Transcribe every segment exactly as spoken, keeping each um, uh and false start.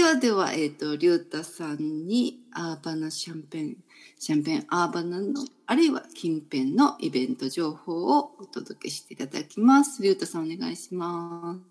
さあでは、えっ、と、りゅうたさんにアーバナシャンペーン、シャンペーンアーバナの、あるいは近辺のイベント情報をお届けしていただきます。りゅうたさんお願いします。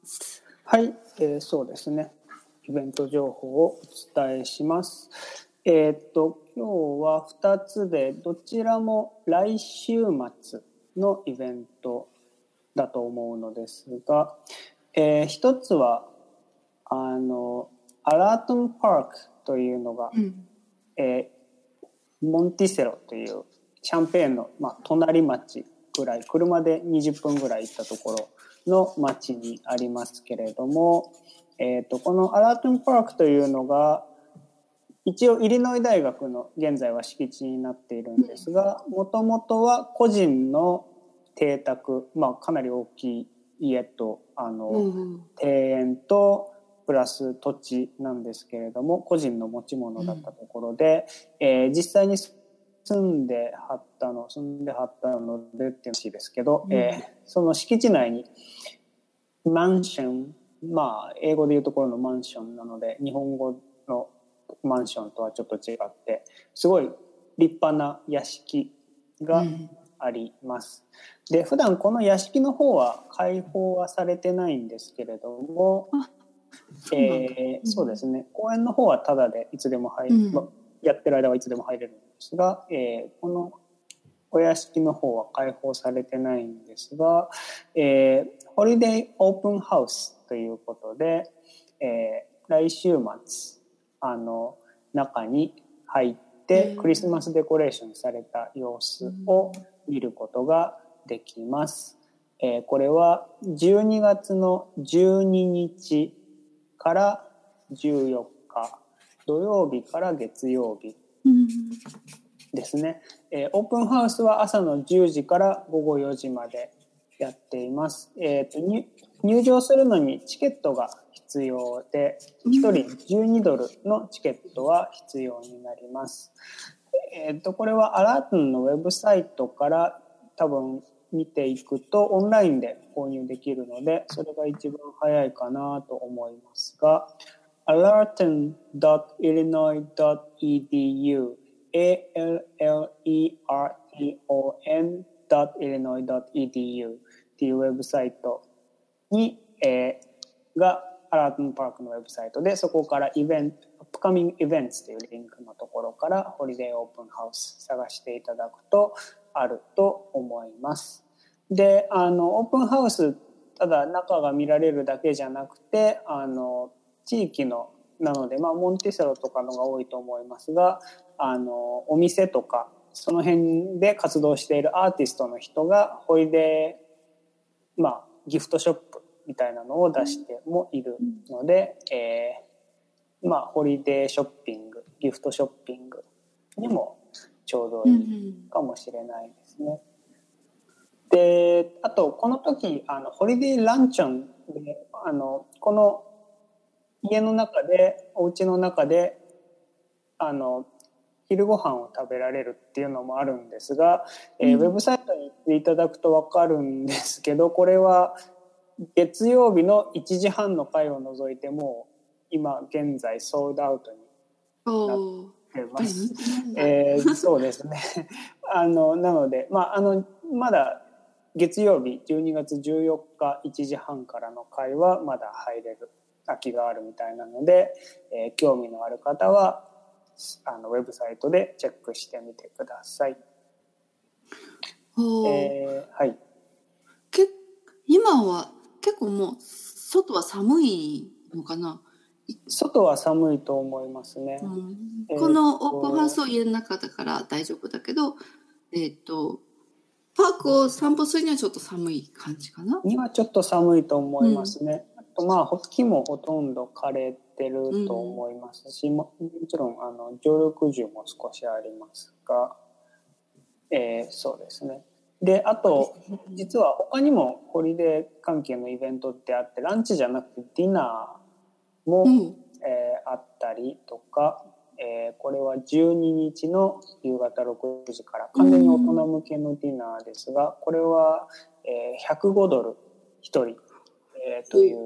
はい、えー、そうですね。イベント情報をお伝えします。えー、っと、今日はふたつで、どちらも来週末のイベントだと思うのですが、えー、ひとつは、あの、アラートンパークというのが、うんえー、モンティセロというシャンペーンの、まあ、隣町ぐらい、車でにじゅっぷんぐらい行ったところの町にありますけれども、えー、とこのアラートンパークというのが一応イリノイ大学の現在は敷地になっているんですが、もともとは個人の邸宅、まあ、かなり大きい家とあの、うん、庭園とプラス土地なんですけれども、個人の持ち物だったところで、うんえー、実際に住んではったの住んではったのでっていう話ですけど、うんえー、その敷地内にマンション、まあ英語でいうところのマンションなので日本語のマンションとはちょっと違ってすごい立派な屋敷があります、うん、で普段この屋敷の方は開放はされてないんですけれども、そうえー、そうですね、公園の方はタダでいつでも入る、うんまあ、やってる間はいつでも入れるんですが、えー、このお屋敷の方は開放されてないんですが、えー、ホリデーオープンハウスということで、えー、来週末あの中に入ってクリスマスデコレーションされた様子を見ることができます。えー、これはじゅうにがつのじゅうににちからじゅうよっか、土曜日から月曜日ですね。えー、オープンハウスは朝のじゅうじからごごよじまでやっています。えーと、入場するのにチケットが必要で、ひとりじゅうにドルのチケットは必要になります。えーと、これはアラートンのウェブサイトから多分見ていくとオンラインで購入できるので、それが一番早いかなと思いますが、アラートン ドット イリノイ ドット イーディーユーエーエルエルイーアールティーオーエヌ ドット イリノイ ドット イーディーユー っていうウェブサイトに、えー、がアラートンパークのウェブサイトで、そこからイベント、アップカミングイベントというリンクのところからホリデーオープンハウス探していただくとあると思います。で、あのオープンハウスただ中が見られるだけじゃなくて、あの地域のなので、まあ、モンティセロとかのが多いと思いますが、あのお店とかその辺で活動しているアーティストの人がホリデー、まあ、ギフトショップみたいなのを出してもいるので、うんえーまあ、ホリデーショッピング、ギフトショッピングにもちょうどいいかもしれないですね。で、あとこの時あのホリデーランチョンであのこの家の中でお家の中であの昼ご飯を食べられるっていうのもあるんですが、うん、えー、ウェブサイトに行っていただくと分かるんですけど、これは月曜日のいちじはんの回を除いても今現在ソールドアウトになってます。えー、そうですねあのなので、まあ、あのまだ月曜日じゅうにがつじゅうよっかいちじはんからの回はまだ入れる空きがあるみたいなので、えー、興味のある方はあのウェブサイトでチェックしてみてください。えー、はい。 け今は結構もう外は寒いのかな。 外は寒いと思いますね。 うんえー、このオープンハウスは家の中だから大丈夫だけど、えっとパークを散歩するにはちょっと寒い感じかな。 にはちょっと寒いと思いますね。うん、あとまあ木もほとんど枯れてると思いますし、うん、も, もちろんあの常緑樹も少しありますが、えー、そうですね。であと実は他にもホリデー関係のイベントってあって、ランチじゃなくてディナーも、うんえー、あったりとか、えー、これはじゅうににちの夕方ろくじから完全に大人向けのディナーですが、これは、えー、ひゃくごドルひとり、えー、という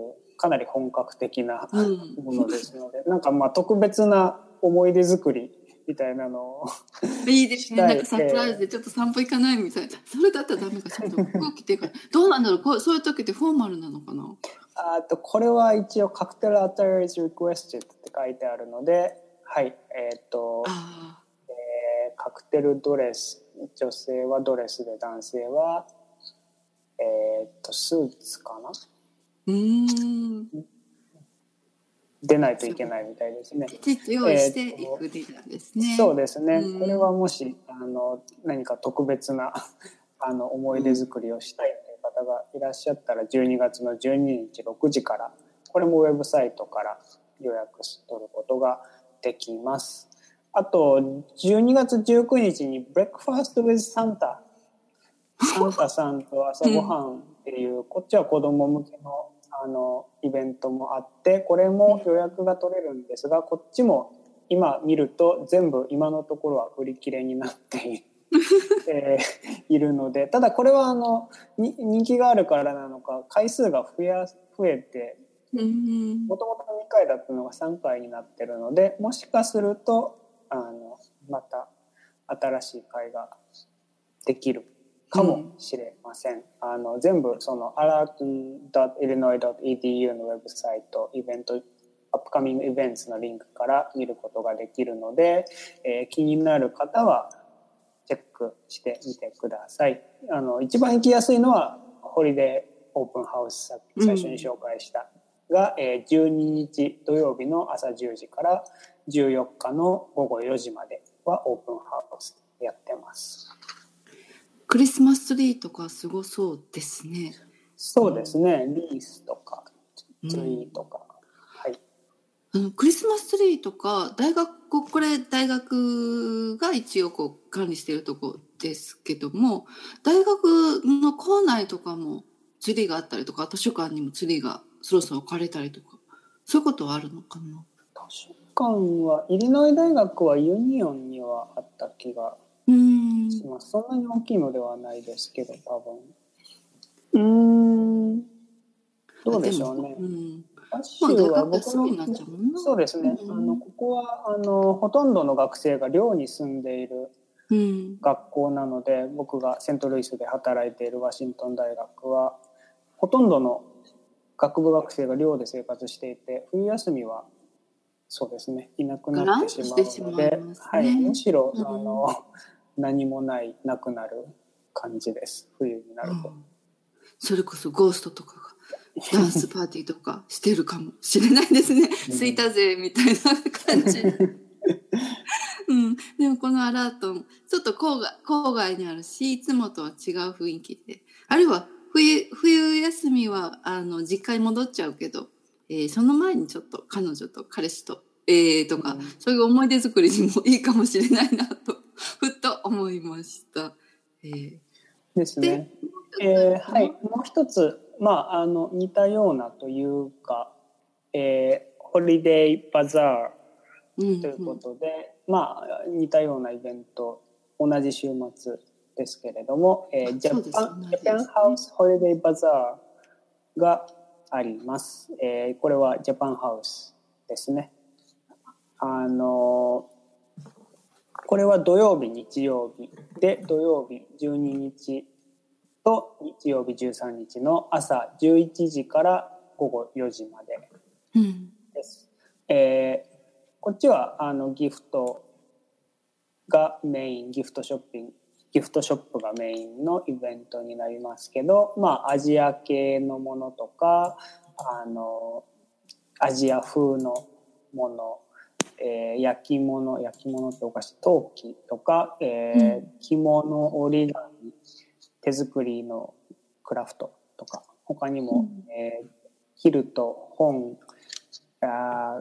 かなり本格的なうんものですので、なんかまあ特別な思い出作りみたいなのをいいですね。 したい。 なんかサプライズでちょっと散歩行かないみたいな。それだったらダメか。ちょっと服を着てから。どうなんだろう。こうそういう時ってフォーマルなのかな。 あとこれは一応カクテルアタイズリクエストって書いてあるので、はい、えっ、ー、と、 あえー、カクテルドレス、女性はドレスで男性はえっ、ー、とスーツかな。 うーん。 出ないといけないみたいですね。 きちっと用意していくリーダーですね。 そうですね。 うんこれはもしあの何か特別なあの思い出作りをしたいという方がいらっしゃったら、じゅうにがつのじゅうににちろくじから、これもウェブサイトから予約取ることができます。あとじゅうにがつじゅうくにちにブレックファーストウィズサンタ、サンタさんと朝ごはんっていう、うん、こっちは子供向けのあのイベントもあって、これも予約が取れるんですが、こっちも今見ると全部今のところは売り切れになっているえー、いるので、ただこれはあのに人気があるからなのか回数が増や増えて、もともとにかいだったのがさんかいになってるので、もしかするとあのまた新しい会ができるかもしれません。うん、あの全部その アラートドットイリノイドットイーディーユー のウェブサイト、イベントアップカミングイベントのリンクから見ることができるので、えー、気になる方はチェックしてみてください。あの一番行きやすいのはホリデーオープンハウス、最初に紹介したが、うん、えー、じゅうににち土曜日の朝じゅうじからじゅうよっかのごごよじまではオープンハウスやってます。 クリスマスツリーとかすごそうですね。 そうですね、うん、リースとかツリーとか、うん、はい。 あのクリスマスツリーとか大学、これ大学が一応こう管理しているところですけども、大学の校内とかもツリーがあったりとか、図書館にもツリーがそろそろ置かれたりとか、そういうことはあるのかな。 図書館はイリノイ大学はユニオンにはあった気がうんします。そんなに大きいのではないですけど、多分。うーん。どうでしょうね。うん、バッシュは僕の、そうですね。うん、あのここはあのほとんどの学生が寮に住んでいる学校なので、うん、僕がセントルイスで働いているワシントン大学はほとんどの学部学生が寮で生活していて、冬休みはそうですね、いなくなってしまうので、ね、はい、むしろ、うん、あの何もないなくなる感じです。冬になると、うん、 それこそゴーストとかがダンスパーティーとかしてるかもしれないですね。すいたぜみたいな感じ、うん、でもこのアラートちょっと郊外、郊外にあるし、いつもとは違う雰囲気で、あるいは 冬, 冬休みはあの実家に戻っちゃうけど、えー、その前にちょっと彼女と彼氏と、えー、とか、うん、そういう思い出作りにもいいかもしれないなとふっと思いました。えー、 ですね。えー、はい、もう一つ、まあ、あの似たようなというか、えー、ホリデーバザーということで、うんうん、まあ似たようなイベント、同じ週末ですけれども、えー、ジャパン、ジャパンハウスホリデーバザーがあります。えー、これはジャパンハウスですね。あのこれは土曜日日曜日で、土曜日じゅうににちと日曜日じゅうさんにちの朝じゅういちじからごごよじまでです。うん、えー、こっちはあのギフトがメイン、ギフトショッピング、ギフトショップがメインのイベントになりますけど、まあアジア系のものとか、あのアジア風のもの、えー、焼き物、焼き物ってお菓子、陶器とか、えー、着物、折り紙、手作りのクラフトとか、他にも、うん、えー、キルト、本、あ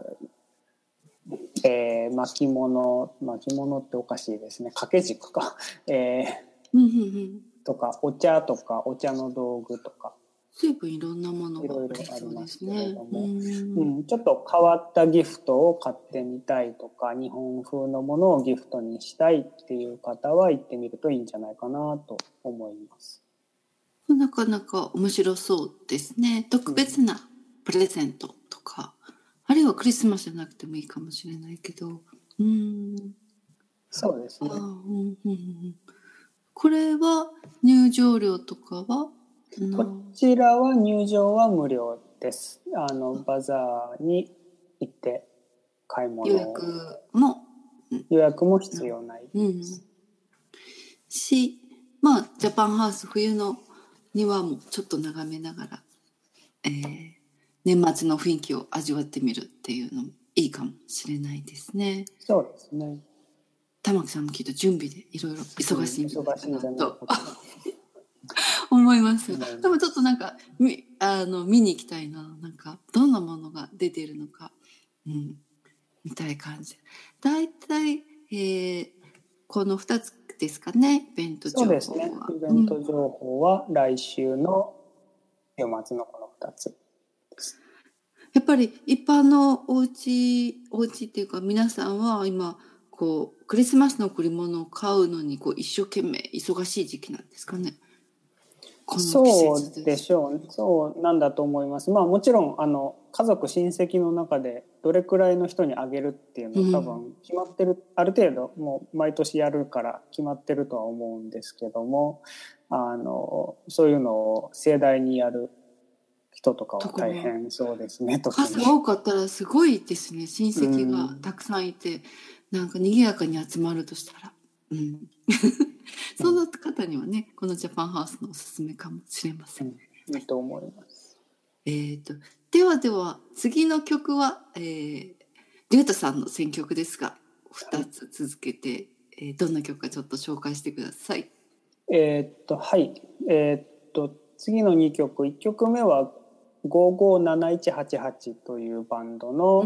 えー、巻物、巻物っておかしいですね、掛け軸か、えー、とか、お茶とか、お茶の道具とか、 随分いろんなものがありそうですね。うん、 ちょっと変わったギフトを買ってみたいとか、日本風のものをギフトにしたいっていう方は行ってみるといいんじゃないかなと思います。 なかなか面白そうですね。特別なプレゼントとか、あるいはクリスマスじゃなくてもいいかもしれないけど、うーん、 そうですね。 あーうんうんうんこれは入場料とかはなこちらは入場は無料です。あのバザーに行って買い物予を約も、 予約も必要ないうん、 です。 し、まあジャパンハウス冬の庭もちょっと眺めながら、えー年末の雰囲気を味わってみるっていうのもいいかもしれないですね。 そうですね。 玉木さんもきっと準備でいろいろ忙しいんじゃないかな忙しいんじゃないとかと思います。 思いますでもちょっとなんかみあの見に行きたいな。なんかどんなものが出ているのか、うん、みたい感じ。だいたい、えーこのふたつですかね、イベント情報は。 そうですね。イベント情報は来週の週末のこのふたつ。 やっぱり一般のお家お家っていうか皆さんは今こうクリスマスの贈り物を買うのにこう一生懸命忙しい時期なんですかね。この季そう節ででしょう。そうなんだと思います。まあもちろんあの家族親戚の中でどれくらいの人にあげるっていうのは多分決まってる、うん、ある程度もう毎年やるから決まってるとは思うんですけども、あのそういうのを盛大にやる人とかは大変そうですね。 数が多かったらすごいですね。親戚がたくさんいて、うん、なんか賑やかに集まるとしたら、うん、その方にはね、このジャパンハウスのおすすめかもしれません。 うん、いいと思います。 えーと、ではでは次の曲は、えー、リュウタさんの選曲ですが、ふたつ続けて、はい、えー、どんな曲かちょっと紹介してください。 えー、っとはいえー、っと次のにきょく、いっきょくめはごーごーなないちはちはちというバンドの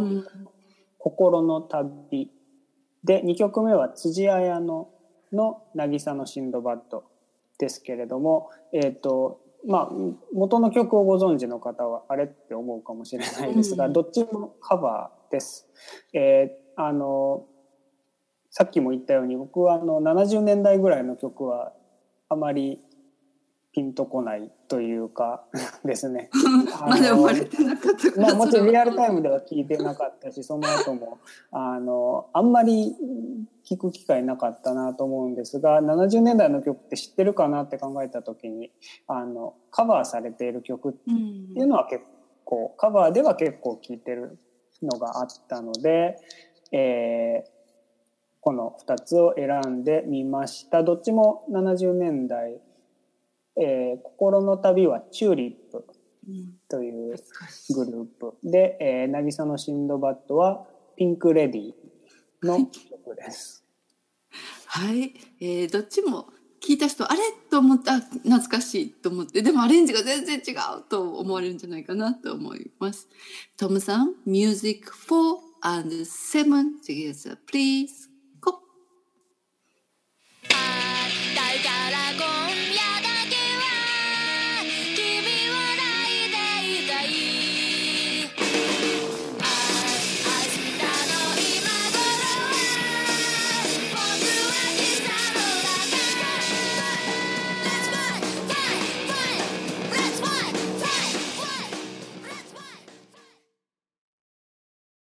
「心の旅」で、にきょくめは辻彩乃の「渚のシンドバッド」ですけれども、えーとまあ、元の曲をご存知の方はあれって思うかもしれないですが、うん、どっちもカバーです。えー、あのさっきも言ったように僕はあのななじゅうねんだいぐらいの曲はあまりピンとこないというかですねまだ生まれてなかったから、 まあ、もちろんリアルタイムでは聞いてなかったし、その後もあのあんまり聞く機会なかったなと思うんですが、ななじゅうねんだいの曲って知ってるかなって考えた時にあのカバーされている曲っていうのは結構、うん、カバーでは結構聞いてるのがあったので、えー、このふたつを選んでみました。どっちもななじゅうねんだい、えー、心の旅はチューリップというグループで、えー、渚のシンドバッドはピンクレディの曲です。 はい、えー、どっちも聞いた人あれと思ってあ懐かしいと思って、でもアレンジが全然違うと思われるんじゃないかなと思います。トムさん、Music four and seven together, please